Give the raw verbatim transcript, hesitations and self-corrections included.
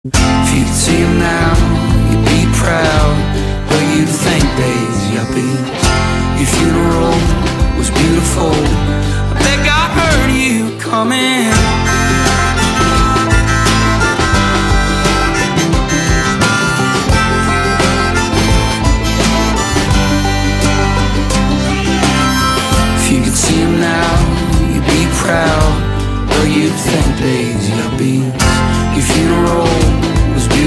If you could see him now, you'd be proud, but you'd think days, yuppie. Your funeral was beautiful. I think I heard you coming. If you could see him now, you'd be proud, but you'd think days, yuppie. Your funeral